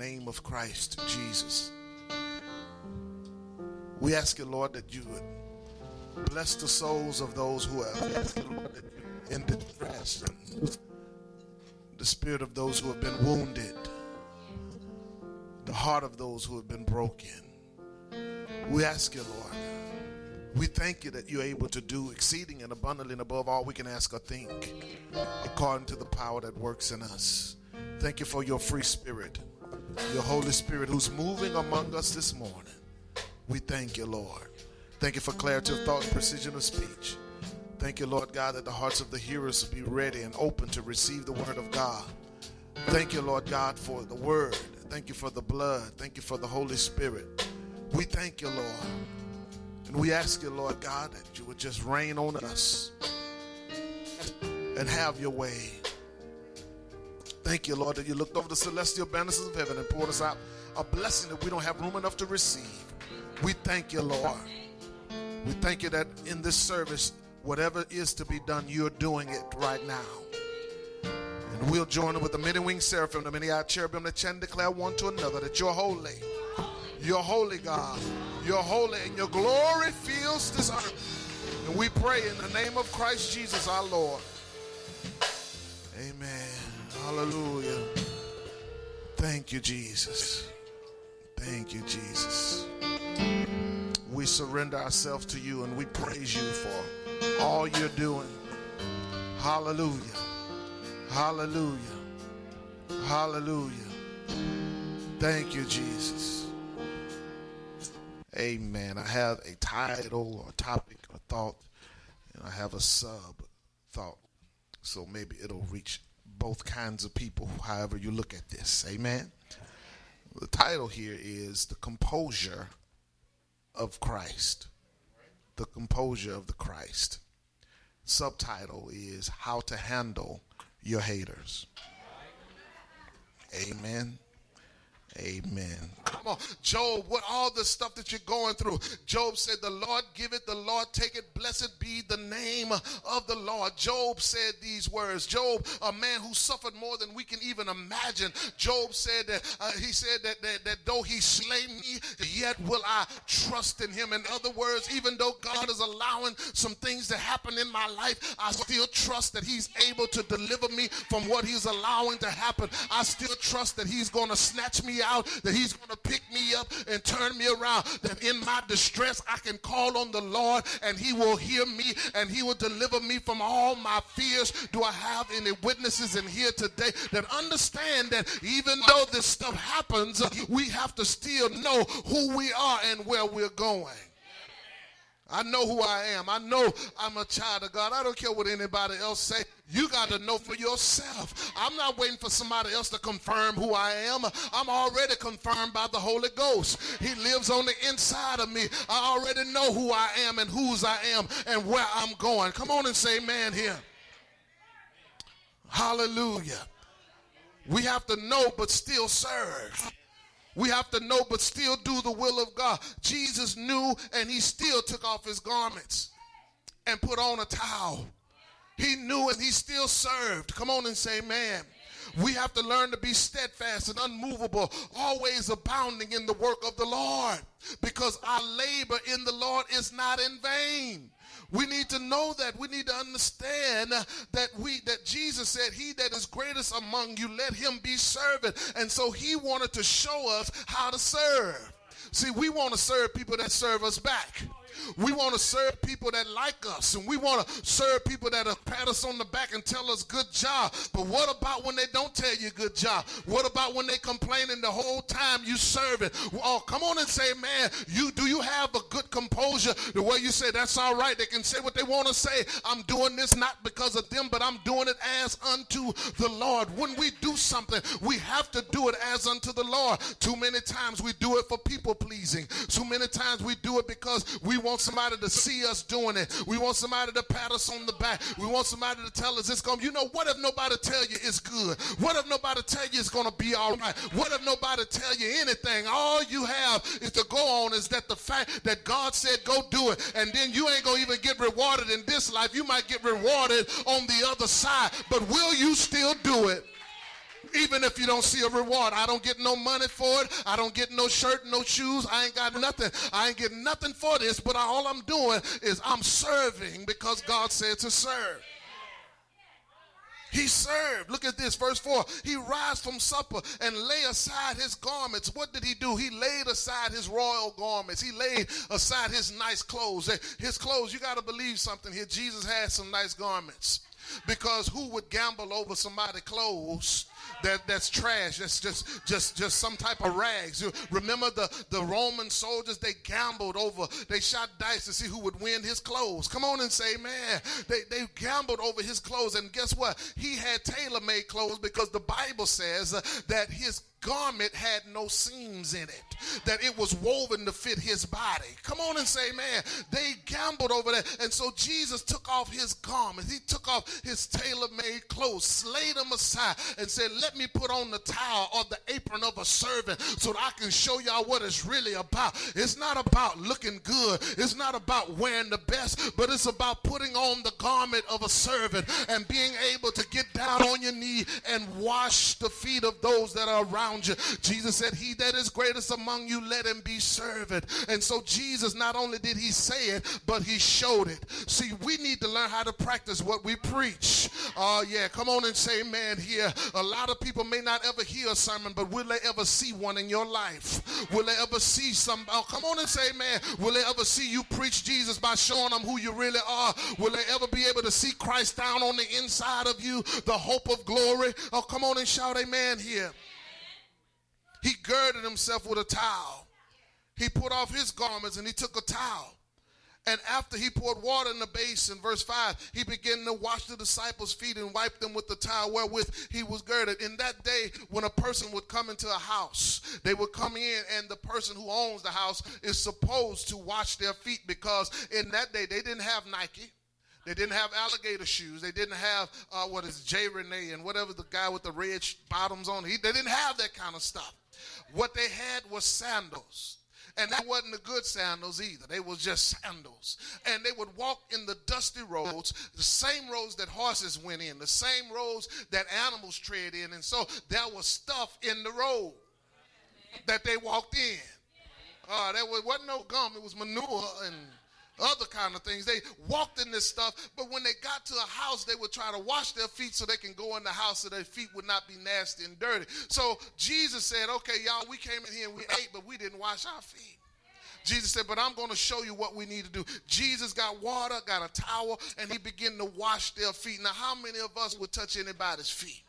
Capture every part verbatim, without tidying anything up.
name of Christ Jesus. We ask you, Lord, that you would bless the souls of those who are in distress, and the spirit of those who have been wounded, the heart of those who have been broken. We ask you, Lord, we thank you that you're able to do exceeding and abundantly and above all we can ask or think, according to the power that works in us. Thank you for your free spirit, your Holy Spirit who's moving among us this morning. We thank you, Lord. Thank you for clarity of thought and precision of speech. Thank you, Lord God, that the hearts of the hearers will be ready and open to receive the word of God. Thank you, Lord God, for the word. Thank you for the blood. Thank you for the Holy Spirit. We thank you, Lord. And we ask you, Lord God, that you would just rain on us and have your way. Thank you, Lord, that you looked over the celestial banners of heaven and poured us out a blessing that we don't have room enough to receive. We thank you, Lord. We thank you that in this service, whatever is to be done, you're doing it right now. And we'll join with the many-winged seraphim, the many-eyed cherubim, that chant and declare one to another that you're holy. You're holy, God. You're holy, and your glory fills this earth. And we pray in the name of Christ Jesus, our Lord. Amen. Hallelujah. Thank you, Jesus. Thank you, Jesus. We surrender ourselves to you and we praise you for all you're doing. Hallelujah. Hallelujah. Hallelujah. Thank you, Jesus. Amen. I have a title or topic or thought, and I have a sub thought. So maybe it'll reach both kinds of people, however you look at this. Amen. The title here is The Composure of Christ. The Composure of the Christ. Subtitle is How to Handle Your Haters. Amen. Amen. Come on, Job, what all the stuff that you're going through. Job said, the Lord give it, the Lord take it. Blessed be the name of the Lord. Job said these words. Job, a man who suffered more than we can even imagine. Job said that uh, he said that, that, that though he slay me, yet will I trust in him. In other words, even though God is allowing some things to happen in my life, I still trust that he's able to deliver me from what he's allowing to happen. I still trust that he's going to snatch me out, that he's going to pick me up and turn me around, that in my distress I can call on the Lord and he will hear me and he will deliver me from all my fears. Do I have any witnesses in here today that understand that even though this stuff happens, we have to still know who we are and where we're going? I know who I am. I know I'm a child of God. I don't care what anybody else say. You got to know for yourself. I'm not waiting for somebody else to confirm who I am. I'm already confirmed by the Holy Ghost. He lives on the inside of me. I already know who I am and whose I am and where I'm going. Come on and say amen here. Hallelujah. We have to know but still serve. We have to know but still do the will of God. Jesus knew and he still took off his garments and put on a towel. He knew and he still served. Come on and say amen. We have to learn to be steadfast and unmovable, always abounding in the work of the Lord, because our labor in the Lord is not in vain. We need to know that. We need to understand that we that Jesus said, he that is greatest among you, let him be servant. And so he wanted to show us how to serve. See, we want to serve people that serve us back. We want to serve people that like us, and we want to serve people that pat us on the back and tell us good job. But what about when they don't tell you good job? What about when they complaining the whole time you serving? Oh, come on and say, man, you do you have a good composure the way you say that's all right? They can say what they want to say. I'm doing this not because of them, but I'm doing it as unto the Lord. When we do something, we have to do it as unto the Lord. Too many times we do it for people pleasing. Too many times we do it because we want somebody to see us doing it. We want somebody to pat us on the back. We want somebody to tell us it's going to, you know, what if nobody tell you it's good? What if nobody tell you it's going to be all right? What if nobody tell you anything? All you have is to go on is that the fact that God said go do it, and then you ain't going to even get rewarded in this life. You might get rewarded on the other side, but will you still do it? Even if you don't see a reward, I don't get no money for it. I don't get no shirt, no shoes. I ain't got nothing. I ain't getting nothing for this, but all I'm doing is I'm serving because God said to serve. He served. Look at this, verse four. He rise from supper and lay aside his garments. What did he do? He laid aside his royal garments. He laid aside his nice clothes. His clothes, you got to believe something here. Jesus had some nice garments. Because who would gamble over somebody's clothes that, that's trash, that's just just just some type of rags? You remember the, the Roman soldiers, they gambled over, they shot dice to see who would win his clothes. Come on and say, man, they, they gambled over his clothes, and guess what? He had tailor-made clothes because the Bible says uh, that his garment had no seams in it, that it was woven to fit his body. Come on and say, man, they gambled over that. And so Jesus took off his garment. He took off his tailor-made clothes, laid them aside, and said, let me put on the towel or the apron of a servant so that I can show y'all what it's really about. It's not about looking good. It's not about wearing the best, but it's about putting on the garment of a servant and being able to get down on your knee and wash the feet of those that are around you. Jesus said, he that is greatest among you, let him be servant. And so Jesus, not only did he say it, but he showed it. See, we need to learn how to practice what we preach. Oh uh, yeah, come on and say amen here. A lot of people may not ever hear a sermon, but will they ever see one in your life? Will they ever see some, oh, come on and say amen. Will they ever see you preach Jesus by showing them who you really are? Will they ever be able to see Christ down on the inside of you, the hope of glory? Oh, come on and shout amen here. He girded himself with a towel. He put off his garments and he took a towel. And after he poured water in the basin, verse five, he began to wash the disciples' feet and wipe them with the towel wherewith he was girded. In that day, when a person would come into a house, they would come in, and the person who owns the house is supposed to wash their feet, because in that day, they didn't have Nike. They didn't have alligator shoes. They didn't have, uh, what is J. Renee and whatever the guy with the red bottoms on. He, they didn't have that kind of stuff. What they had was sandals. And that wasn't the good sandals either. They was just sandals. And they would walk in the dusty roads, the same roads that horses went in, the same roads that animals tread in. And so there was stuff in the road that they walked in. Uh, there was, wasn't no gum. It was manure and other kind of things. They walked in this stuff, but when they got to a house, they would try to wash their feet so they can go in the house so their feet would not be nasty and dirty. So Jesus said, okay, y'all, we came in here and we ate, but we didn't wash our feet. Jesus said, but I'm going to show you what we need to do. Jesus got water, got a towel, and he began to wash their feet. Now, how many of us would touch anybody's feet?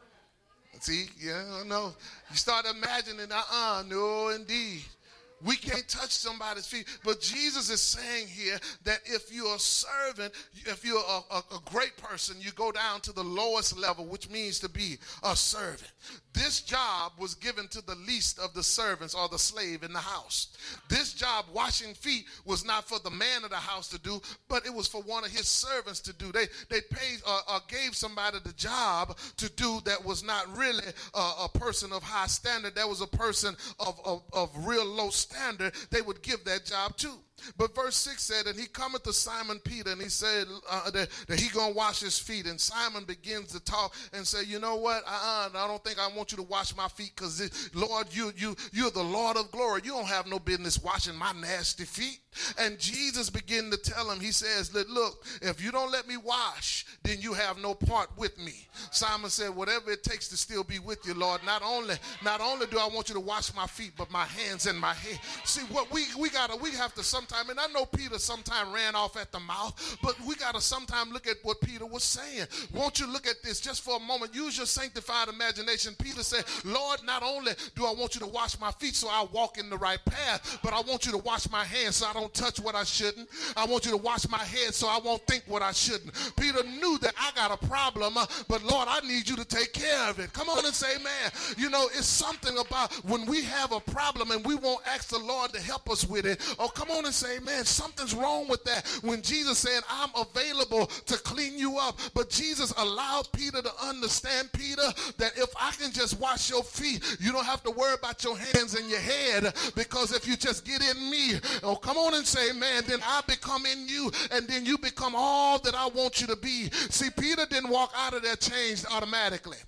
See, yeah, no. You start imagining, uh-uh, no, indeed. We can't touch somebody's feet. But Jesus is saying here that if you're a servant, if you're a, a, a great person, you go down to the lowest level, which means to be a servant. This job was given to the least of the servants or the slave in the house. This job, washing feet, was not for the man of the house to do, but it was for one of his servants to do. They they paid or uh, uh, gave somebody the job to do that was not really uh, a person of high standard. That was a person of, of, of real low standard. They would give that job to. But verse six said, and he cometh to Simon Peter, and he said uh, that, that he going to wash his feet. And Simon begins to talk and say, you know what, uh-uh, I don't think I want you to wash my feet, because, Lord, you, you, you're the Lord of glory. You don't have no business washing my nasty feet. And Jesus began to tell him, he says, look, if you don't let me wash, then you have no part with me. Simon said, whatever it takes to still be with you, Lord. Not only, not only do I want you to wash my feet, but my hands and my head. See, what we, we gotta, we have to sometime, and I know Peter sometime ran off at the mouth, but we gotta sometime look at what Peter was saying. Won't you look at this just for a moment? Use your sanctified imagination. Peter said, Lord, not only do I want you to wash my feet so I walk in the right path, but I want you to wash my hands so I don't touch what I shouldn't. I want you to wash my head so I won't think what I shouldn't. Peter knew that I got a problem, uh, but Lord, I need you to take care of it. Come on and say, man, you know, it's something about when we have a problem and we won't ask the Lord to help us with it. Oh, come on and say, man, something's wrong with that. When Jesus said, I'm available to clean you up, but Jesus allowed Peter to understand, Peter, that if I can just wash your feet, you don't have to worry about your hands and your head, because if you just get in me, oh, come on and say, man, then I become in you, and then you become all that I want you to be. See, Peter didn't walk out of there changed automatically.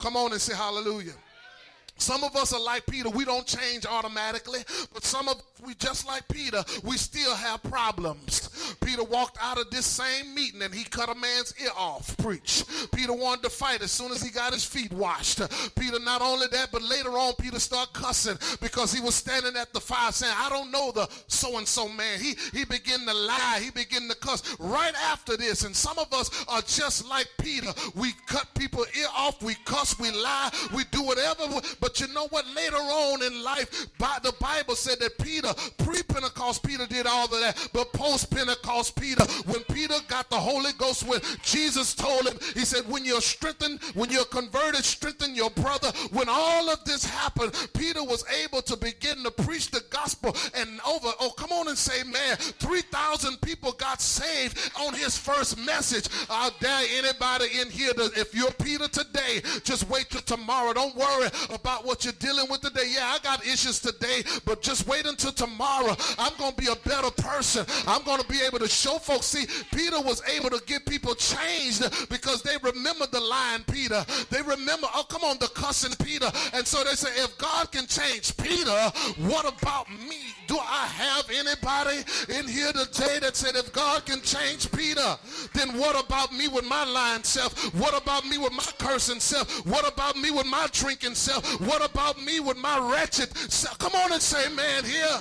come on and say hallelujah. Some of us are like Peter. We don't change automatically, but some of we just like Peter, we still have problems. Peter walked out of this same meeting and he cut a man's ear off. Preach. Peter wanted to fight as soon as he got his feet washed. Peter, not only that, but later on Peter started cussing because he was standing at the fire saying, I don't know the so-and-so man. He, he began to lie. He began to cuss right after this. And some of us are just like Peter. We cut people's ear off. We cuss. We lie. We do whatever. But you know what? Later on in life, by the Bible said that Peter, pre-Pentecost Peter did all of that, but post-Pentecost Peter, when Peter got the Holy Ghost, when Jesus told him, he said, when you're strengthened, when you're converted, strengthen your brother. When all of this happened, Peter was able to begin to preach the gospel, and over, oh, come on and say, man, three thousand people got saved on his first message. I dare anybody in here, to, if you're Peter today, just wait till tomorrow. Don't worry about what you're dealing with today. Yeah, I got issues today, but just wait until tomorrow. I'm going to be a better person. I'm going to be able to show folks. See, Peter was able to get people changed because they remember the lying Peter. They remember, oh, come on, the cussing Peter. And so they say, if God can change Peter, what about me? Do I have anybody in here today that said, if God can change Peter, then what about me with my lying self? What about me with my cursing self? What about me with my drinking self? What about me with my wretched self? Come on and say, man, here.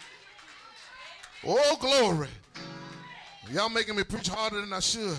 Oh, glory. Y'all making me preach harder than I should.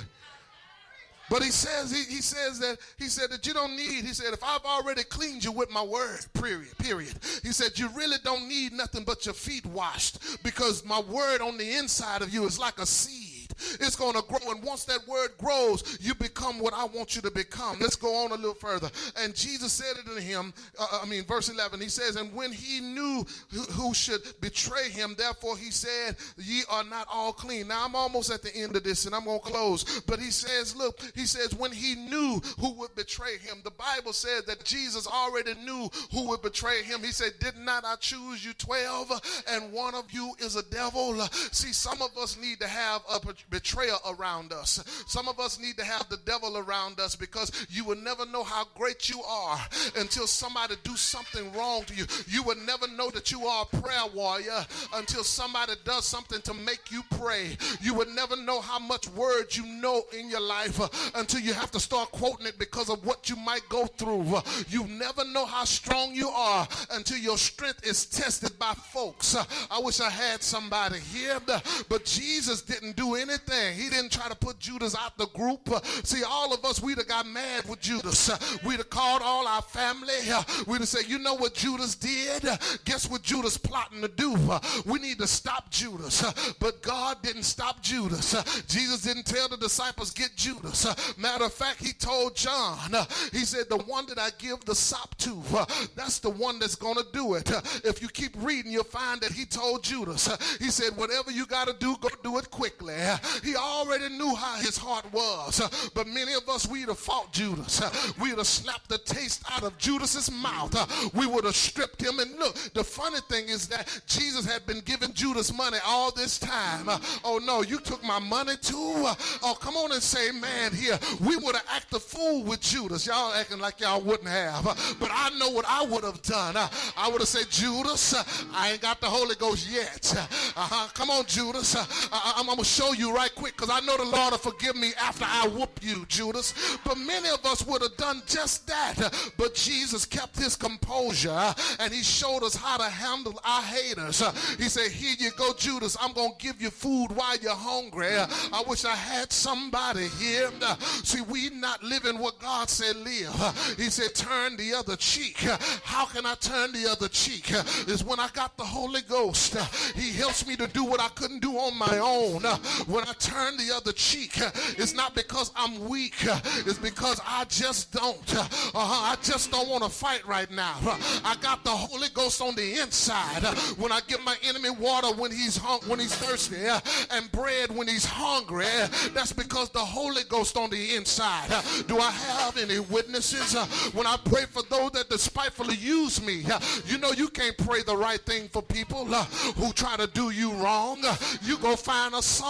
But he says, he, he says that, he said that you don't need, he said, if I've already cleaned you with my word, period, period. He said, you really don't need nothing but your feet washed, because my word on the inside of you is like a seed. It's going to grow, and once that word grows, you become what I want you to become. Let's go on a little further. And Jesus said it to him, uh, I mean, verse eleven, he says, and when he knew who, who should betray him, therefore he said, ye are not all clean. Now, I'm almost at the end of this, and I'm going to close. But he says, look, he says, when he knew who would betray him, the Bible says that Jesus already knew who would betray him. He said, did not I choose you twelve, and one of you is a devil? See, some of us need to have a betrayal around us. Some of us need to have the devil around us, because you will never know how great you are until somebody do something wrong to you. You will never know that you are a prayer warrior until somebody does something to make you pray. You will never know how much word you know in your life uh, until you have to start quoting it because of what you might go through. Uh, you never know how strong you are until your strength is tested by folks. Uh, I wish I had somebody here, uh, but Jesus didn't do anything. He didn't try to put Judas out the group. Uh, see, all of us, we'd have got mad with Judas. Uh, we'd have called all our family. Uh, we'd have said, you know what Judas did? Uh, guess what Judas plotting to do? Uh, we need to stop Judas. Uh, but God didn't stop Judas. Uh, Jesus didn't tell the disciples, get Judas. Uh, matter of fact, he told John, uh, he said, the one that I give the sop to, uh, that's the one that's going to do it. Uh, if you keep reading, you'll find that he told Judas, uh, he said, whatever you got to do, go do it quickly. Uh, he already knew how his heart was. Uh, but many of us, we'd have fought Judas. Uh, we'd have slapped the taste out of Judas's mouth. Uh, we would have stripped him. And look, the funny thing is that Jesus had been giving Judas money all this time. Uh, oh no, you took my money too? Uh, oh, come on and say, man, here, we would have acted a fool with Judas. Y'all acting like y'all wouldn't have. Uh, but I know what I would have done. Uh, I would have said, Judas, uh, I ain't got the Holy Ghost yet. Uh, uh-huh, come on, Judas. Uh, I, I'm, I'm going to show you right quick, because I know the Lord will forgive me after I whoop you, Judas. But many of us would have done just that. Uh, but Jesus kept his composure, uh, and he showed us how to handle our haters. Uh, he said, here you go, Judas. I'm going to give you food while you're hungry. Uh, I wish I had somebody here. Uh, see, we not living what God said live. Uh, he said, turn the other cheek. Uh, how can I turn the other cheek? Uh, is when I got the Holy Ghost. Uh, he helps me to do what I couldn't do on my own. Uh, when I turn the other cheek, uh, it's not because I'm weak. Uh, it's because I just don't. Uh, uh-huh, I just don't want to fight right now. Uh, I got the Holy Ghost on the inside. Uh, when I give my enemy water when he's hung, when he's thirsty, uh, and bread when he's hungry, uh, that's because the Holy Ghost on the inside. Uh, do I have any witnesses? Uh, when I pray for those that despitefully use me, uh, you know you can't pray the right thing for people uh, who try to do you wrong. Uh, you go find a psalm uh,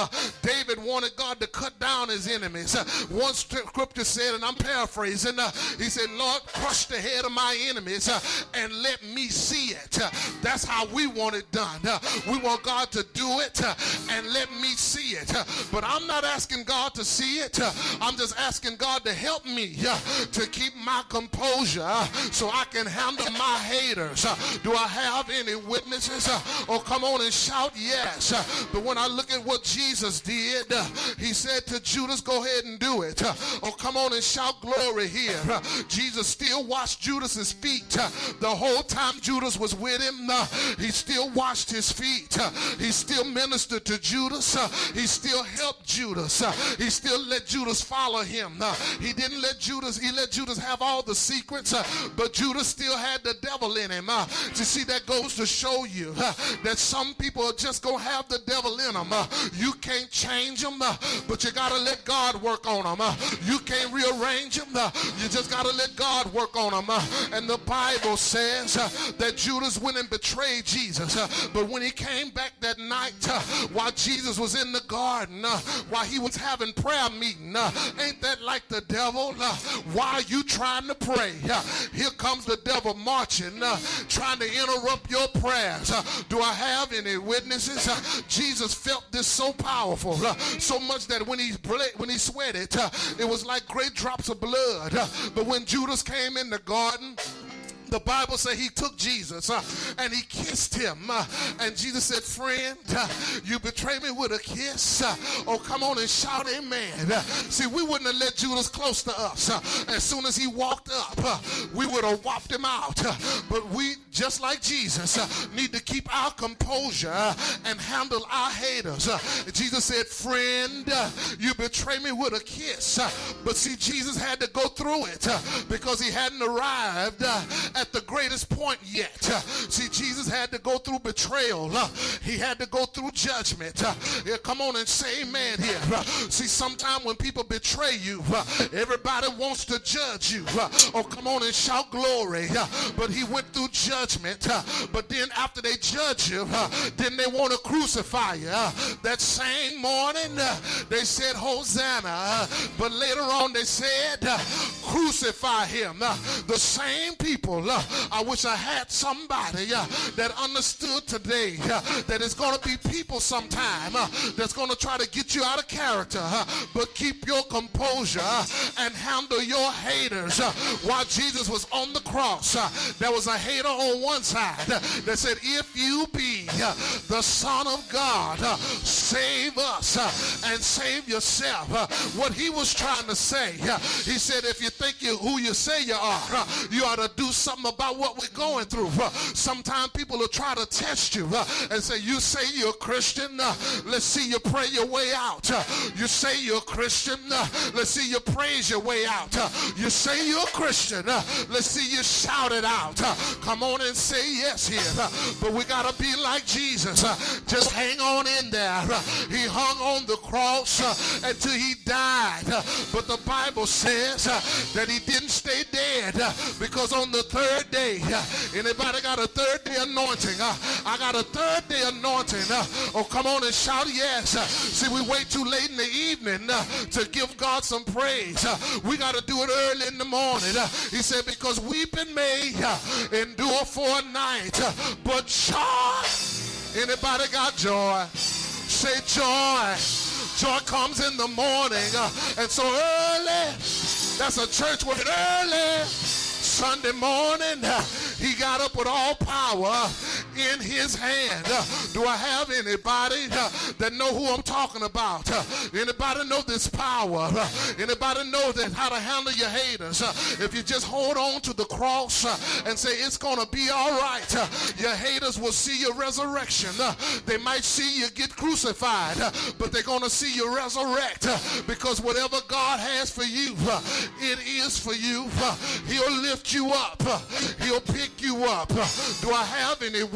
Uh, David wanted God to cut down his enemies. Uh, one scripture said, and I'm paraphrasing, uh, he said, Lord, crush the head of my enemies uh, and let me see it. Uh, that's how we want it done. Uh, we want God to do it uh, and let me see it. Uh, but I'm not asking God to see it. Uh, I'm just asking God to help me uh, to keep my composure uh, so I can handle my haters. Uh, do I have any witnesses? Uh, oh, come on and shout yes. Uh, but when I look at what Jesus did, uh, he said to Judas, go ahead and do it. Uh, oh, come on and shout glory here. Uh, Jesus still washed Judas's feet. Uh, the whole time Judas was with him, uh, he still washed his feet. Uh, he still ministered to Judas. Uh, he still helped Judas. Uh, he still let Judas follow him. Uh, he didn't let Judas, he let Judas have all the secrets, uh, but Judas still had the devil in him. Uh, you see, that goes to show you uh, that some people are just going to have the devil in them. Uh, you can't change them, uh, but you got to let God work on them. Uh, you can't rearrange them. Uh, you just got to let God work on them. Uh, and the Bible says uh, that Judas went and betrayed Jesus. Uh, but when he came back that night, uh, while Jesus was in the garden, uh, while he was having prayer meeting, uh, ain't that like the devil? Uh, why are you trying to pray? Uh, here comes the devil marching, uh, trying to interrupt your prayers. Uh, do I have any witnesses? Uh, Jesus felt this so powerful, uh, so much that when he bled, when he sweated, uh, it was like great drops of blood. Uh, but when Judas came in the garden, the Bible says he took Jesus uh, and he kissed him. Uh, and Jesus said, friend, uh, you betray me with a kiss. Uh, oh, come on and shout amen. Uh, see, we wouldn't have let Judas close to us. Uh, as soon as he walked up, uh, we would have whopped him out. Uh, but we, just like Jesus, uh, need to keep our composure uh, and handle our haters. Uh, Jesus said, friend, uh, you betray me with a kiss. Uh, but see, Jesus had to go through it uh, because he hadn't arrived uh, at the greatest point yet. Uh, see, Jesus had to go through betrayal. Uh, he had to go through judgment. Uh, yeah, come on and say amen here. Uh, see, sometimes when people betray you, uh, everybody wants to judge you. Uh, oh, come on and shout glory. Uh, but he went through judgment. Uh, but then after they judge you, uh, then they want to crucify you. Uh, that same morning, uh, they said Hosanna. Uh, but later on they said, uh, crucify him. Uh, the same people, uh, I wish I had somebody uh, that understood today uh, that it's going to be people sometime uh, that's going to try to get you out of character, uh, but keep your composure uh, and handle your haters. Uh, while Jesus was on the cross, uh, there was a hater on one side uh, that said, if you be uh, the Son of God, uh, save us uh, and save yourself. Uh, what he was trying to say, uh, he said, if you think you who you say you are, uh, you ought to do something about what we're going through. Uh, sometimes people will try to test you uh, and say, you say you're a Christian, uh, let's see you pray your way out. Uh, you say you're a Christian, uh, let's see you praise your way out. Uh, you say you're a Christian, uh, let's see you shout it out. Uh, come on and say yes here. Uh, but we got to be like Jesus. Uh, just hang on in there. Uh, he hung on the cross uh, until he died. Uh, but the Bible says uh, that he didn't stay dead uh, because on the third day, uh, anybody got a third day anointing? Uh, I got a third day anointing. Uh, oh, come on and shout yes. Uh, see, we wait too late in the evening uh, to give God some praise. Uh, we got to do it early in the morning. Uh, he said, because weeping may uh, endure for a night, uh, but joy. Anybody got joy? Say joy. Joy comes in the morning. Uh, and so early, that's a church word, early Sunday morning, uh, he got up with all power in his hand. Uh, do I have anybody uh, that know who I'm talking about? Uh, anybody know this power? Uh, anybody know that how to handle your haters? Uh, if you just hold on to the cross uh, and say it's going to be all right, uh, your haters will see your resurrection. Uh, they might see you get crucified, uh, but they're going to see you resurrect uh, because whatever God has for you, uh, it is for you. Uh, he'll lift you up. Uh, he'll pick you up. Uh, do I have any witnesses?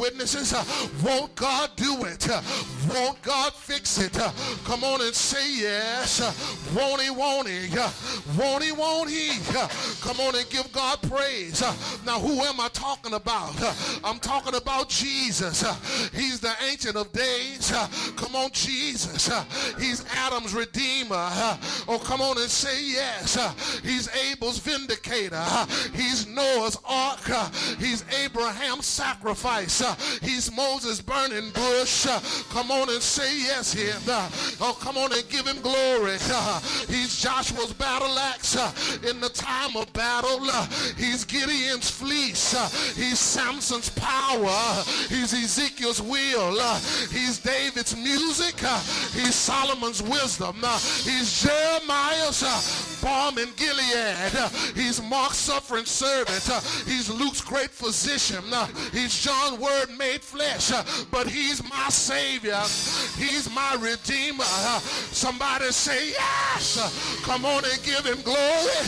witnesses? Won't God do it? Won't God fix it? Come on and say yes. Won't he, won't he? Won't he, won't he? Come on and give God praise. Now, who am I talking about? I'm talking about Jesus. He's the Ancient of Days. Come on, Jesus. He's Adam's Redeemer. Oh, come on and say yes. He's Abel's Vindicator. He's Noah's Ark. He's Abraham's sacrifice. He's Moses' burning bush. Come on and say yes here. Oh, come on and give him glory. He's Joshua's battle axe in the time of battle. He's Gideon's fleece. He's Samson's power. He's Ezekiel's wheel. He's David's music. He's Solomon's wisdom. He's Jeremiah's balm in Gilead. He's Mark's suffering servant. He's Luke's great physician. He's John's word made flesh. But he's my Savior. He's my Redeemer. Somebody say yes. Come on and give him glory.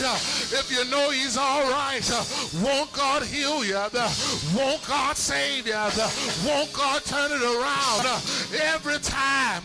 If you know he's all right, won't God heal you? Won't God save you? Won't God turn it around? Every time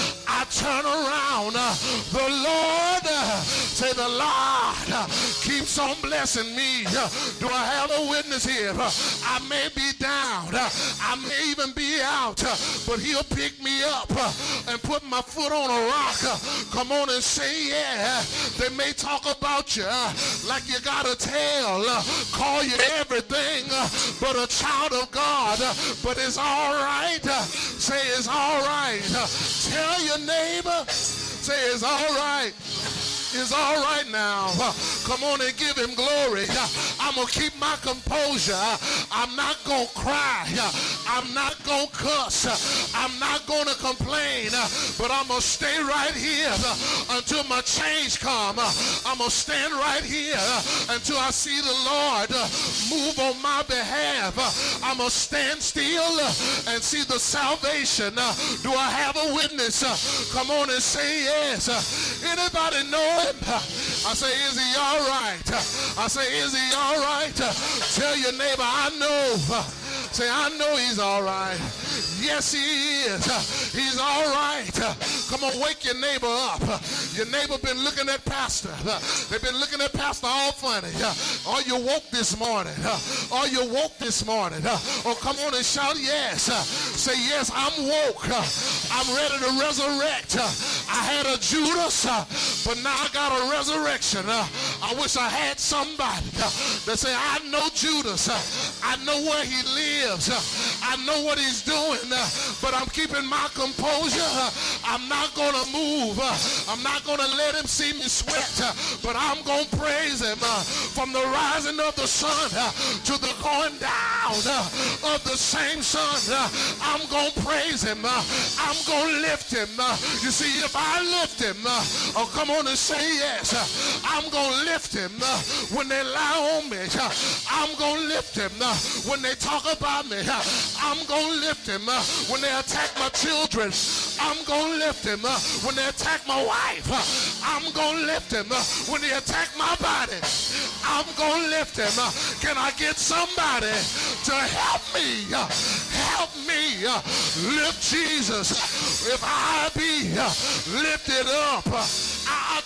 I turn around, the Lord, say the Lord keeps on blessing me. Do I have a witness here? I may be down. I may even be out, but he'll pick me up and put my foot on a rock. Come on and say yeah. They may talk about you like you got a tail, call you everything but a child of God, but it's all right. Say it's all right. Tell your neighbor, say it's all right. It's all right now. Come on and give him glory. I'm going to keep my composure. I'm not going to cry. I'm not going to cuss. I'm not going to complain. But I'm going to stay right here until my change come. I'm going to stand right here until I see the Lord move on my behalf. I'm going to stand still and see the salvation. Do I have a witness? Come on and say yes. Anybody know him? I say, is he all right? I say, is he all right? Tell your neighbor, I know. Say, I know he's all right. Yes, he is. He's all right. Come on, wake your neighbor up. Your neighbor been looking at pastor. They've been looking at pastor all funny. Are you woke this morning? Are you woke this morning? Oh, come on and shout yes. Say, yes, I'm woke. I'm ready to resurrect. I had a Judas, but now I got a resurrection. I wish I had somebody that say, I know Judas. I know where he lives. I know what he's doing, but I'm keeping my composure. I'm not going to move. I'm not going to let him see me sweat, but I'm going to praise him from the rising of the sun to the going down of the same sun. I'm going to praise him. I'm going to lift him. You see, if I lift him, oh, come on and say yes. I'm going to lift him when they lie on me. I'm going to lift him when they talk about me. I'm going to lift him when they attack my children. I'm going to lift him when they attack my wife. I'm going to lift him when they attack my body. I'm going to lift him. Can I get somebody to help me? Help me lift Jesus. If I be lifted up, I'll,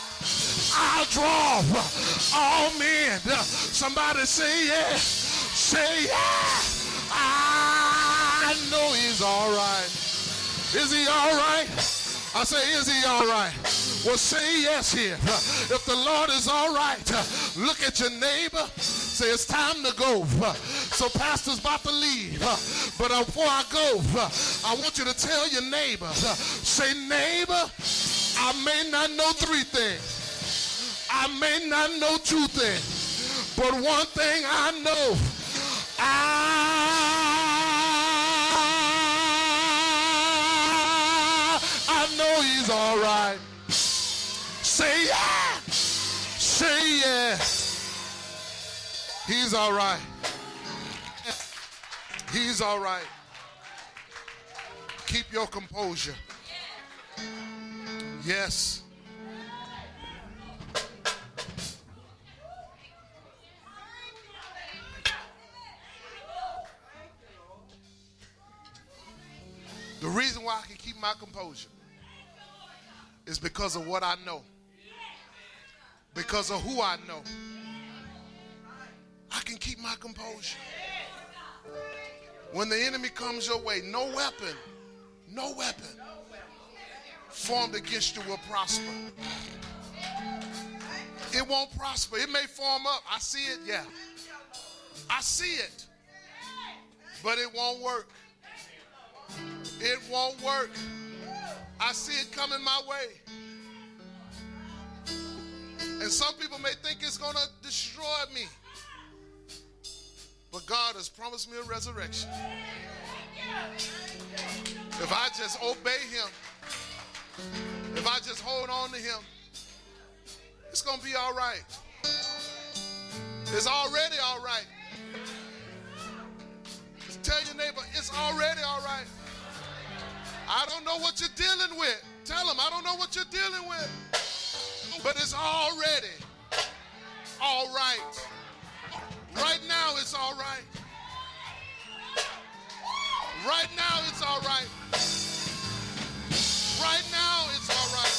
I'll draw all men. Somebody say yeah. Say yeah. I know he's all right. Is he all right? I say, is he all right? Well, say yes here. If the Lord is all right, look at your neighbor. Say, it's time to go. So pastor's about to leave. But before I go, I want you to tell your neighbor. Say, neighbor, I may not know three things. I may not know two things. But one thing I know. I I know he's all right. Say yeah. Say yeah. He's all right. He's all right. Keep your composure. Yes. The reason why I can keep my composure is because of what I know. Because of who I know. I can keep my composure. When the enemy comes your way, no weapon, no weapon formed against you will prosper. It won't prosper. It may form up. I see it, yeah. I see it. But it won't work. It won't work. I see it coming my way. And some people may think it's going to destroy me. But God has promised me a resurrection. If I just obey him, if I just hold on to him, it's going to be all right. It's already all right. Just tell your neighbor, it's already all right. I don't know what you're dealing with. Tell them, I don't know what you're dealing with. But it's already all right. Right now, it's all right. Right now, it's all right. Right now, it's all right.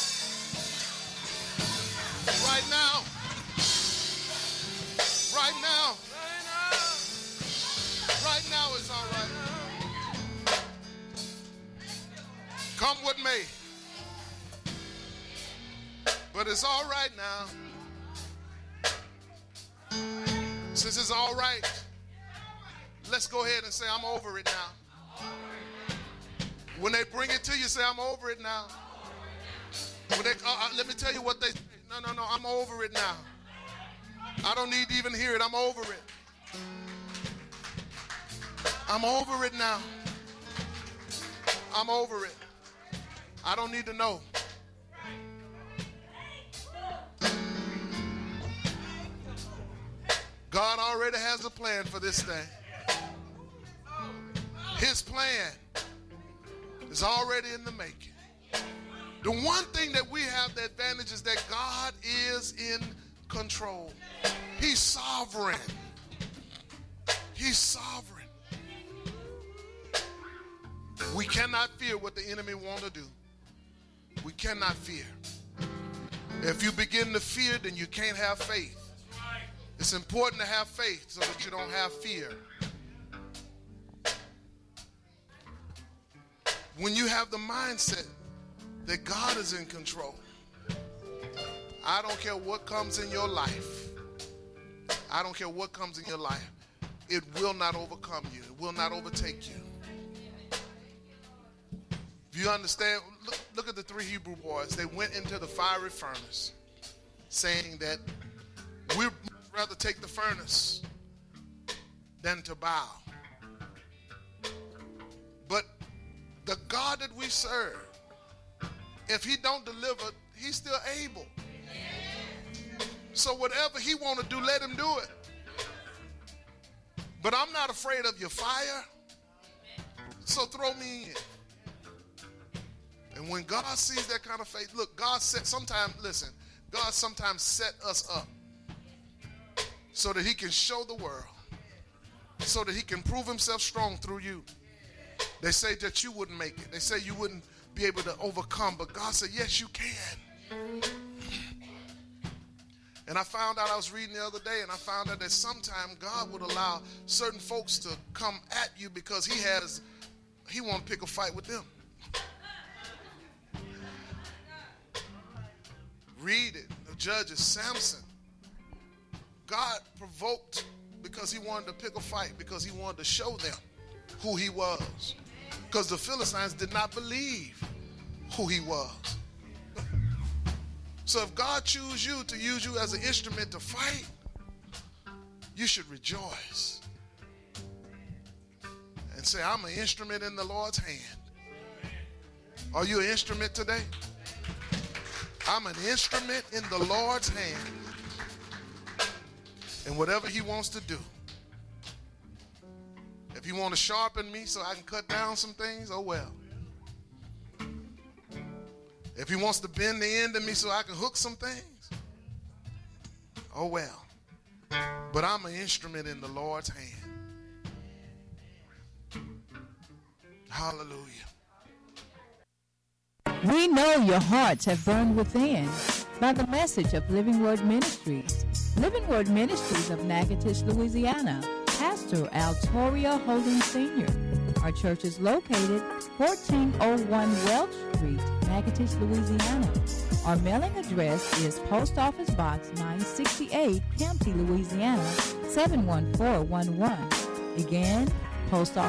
Right now. Right now. Right now, it's all right. Come with me. But it's all right now. Since it's all right, let's go ahead and say, I'm over it now. When they bring it to you, say, I'm over it now. When they, uh, uh, let me tell you what they say. No, no, no, I'm over it now. I don't need to even hear it. I'm over it. I'm over it now. I'm over it. I don't need to know. God already has a plan for this thing. His plan is already in the making. The one thing that we have the advantage is that God is in control. He's sovereign. He's sovereign. We cannot fear what the enemy wants to do. We cannot fear. If you begin to fear, then you can't have faith. It's important to have faith so that you don't have fear. When you have the mindset that God is in control, I don't care what comes in your life. I don't care what comes in your life. It will not overcome you. It will not overtake you. If you understand, look, look at the three Hebrew boys. They went into the fiery furnace saying that we'd rather take the furnace than to bow. But the God that we serve, if he don't deliver, he's still able. So whatever he want to do, let him do it. But I'm not afraid of your fire, so throw me in. And when God sees that kind of faith, look, God set, sometimes, listen, God sometimes set us up so that he can show the world, so that he can prove himself strong through you. They say that you wouldn't make it. They say you wouldn't be able to overcome, but God said, yes, you can. And I found out, I was reading the other day, and I found out that sometimes God would allow certain folks to come at you because he has, he want to pick a fight with them. Read it. The Judges, Samson. God provoked because he wanted to pick a fight, because he wanted to show them who he was. Because the Philistines did not believe who he was. So if God chooses you to use you as an instrument to fight, you should rejoice and say, I'm an instrument in the Lord's hand. Are you an instrument today? I'm an instrument in the Lord's hand. And whatever he wants to do, if he wants to sharpen me so I can cut down some things, oh well. If he wants to bend the end of me so I can hook some things, oh well. But I'm an instrument in the Lord's hand. Hallelujah. We know your hearts have burned within by the message of Living Word Ministries. Living Word Ministries of Natchitoches, Louisiana. Pastor Altoria Holden Senior Our church is located fourteen oh one Welch Street, Natchitoches, Louisiana. Our mailing address is Post Office Box nine sixty-eight, Campty, Louisiana, seven one four one one. Again, Post Office